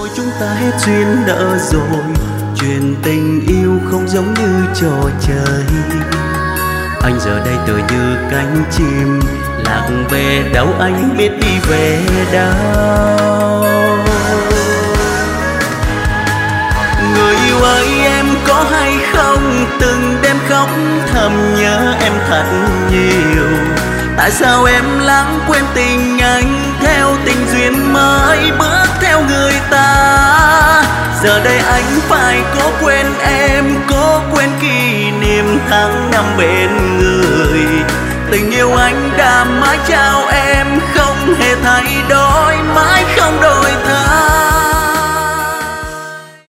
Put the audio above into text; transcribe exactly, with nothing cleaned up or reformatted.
rồi chúng ta hết duyên nợ rồi, chuyện tình yêu không giống như trò chơi. Anh giờ đây tựa như cánh chim lạc về đâu anh biết đi về đâu. Người yêu ơi em có hay không từng đêm khóc thầm nhớ em thật nhiều. Tại sao em lãng quên tình anh theo tình duyên mới bước theo người ta. Giờ đây anh phải cố quên em, cố quên kỷ niệm tháng năm bên người. Tình yêu anh đã mãi trao em không hề thay đổi.